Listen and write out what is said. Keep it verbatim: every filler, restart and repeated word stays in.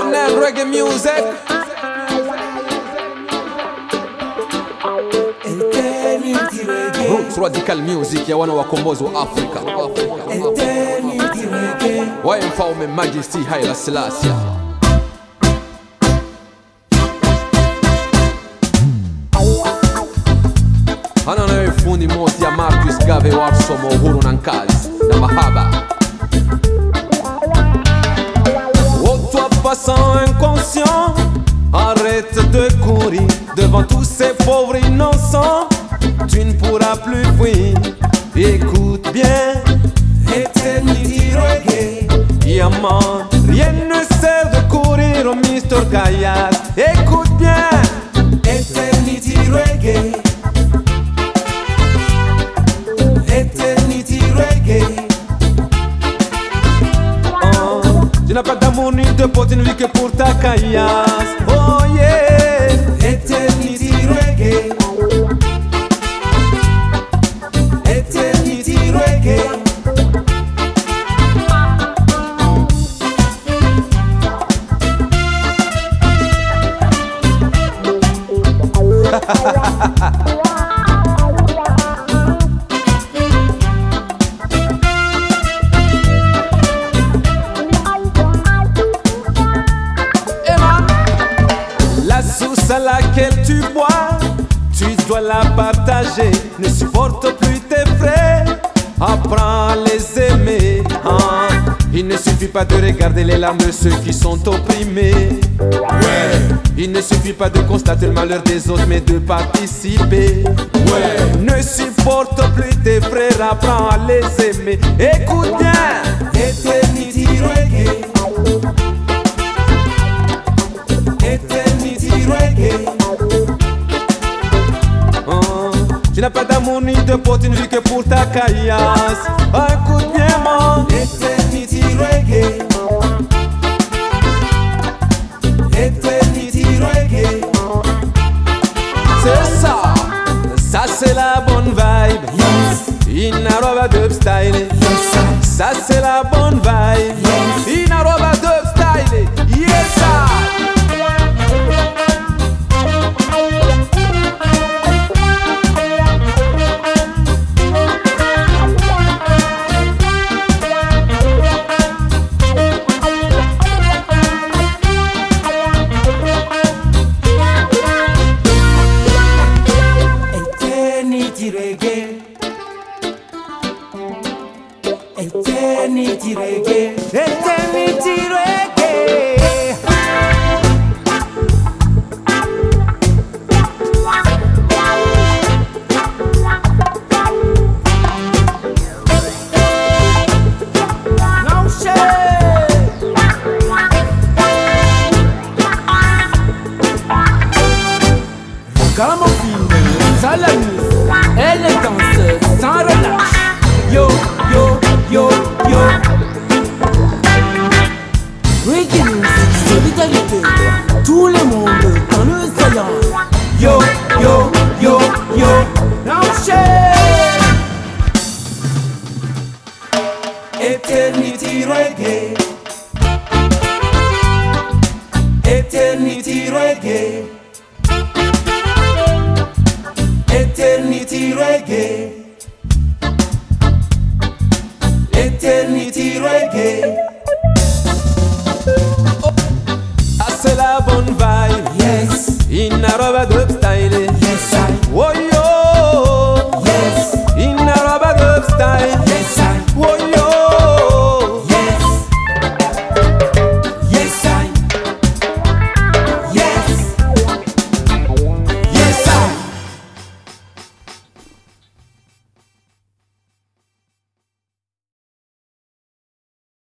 éternel reggae music. Eternity reggae. Roots radical music ya wana wakombozi wa Afrika. Eternity reggae. Wa mfalme Majesty Haile Selassie. Hana na fundi mosi ya Marcus Garvey wasomo uhuru na nkazi na mahaba. Oh toi passant inconscient, arrête de courir devant tous ces pauvres innocents. Tu ne pourras plus fuir, écoute bien. Eternity reggae. Yaman, rien ne sert de courir au mister Gaillac. Écoute bien. Eternity reggae. Eternity reggae. Oh, tu n'as pas d'amour ni de pote, tu ne vis que pour ta caillasse. Oh yeah. Eternity reggae. Eternity reggae. La source à laquelle tu bois, tu dois la partager. Ne supporte plus tes frères, apprends à les aimer. Hein. Il ne suffit pas de regarder les larmes de ceux qui sont opprimés. Ouais. Il ne suffit pas de constater le malheur des autres, mais de participer. Ouais. Ne supporte plus tes frères, apprends à les aimer. Écoute bien. Eternity reggae. Eternity reggae. Oh, tu n'as pas d'amour ni de pote, tu ne vis que pour ta caillasse. Écoute bien, man. Eternity reggae. Eternity reggae. C'est ça, ça c'est la bonne vibe. Yes. Inaroba dub style. Yes, sir. Ça c'est la bonne vibe. Yes. Inaroba dub style. Yes, sir. Eternity reggae. Eternity reggae. Eternity reggae. No shade. Ragamuffin, Salamis, elle danse sans relâche. Yo, yo, yo, yo. Reggae music, solidarité. Tout le monde dans le saillant. Yo, yo, yo, yo. No shade. Eternity reggae. Eternity reggae. Eternity reggae. Eternity reggae. Ah, c'est la bonne vibe.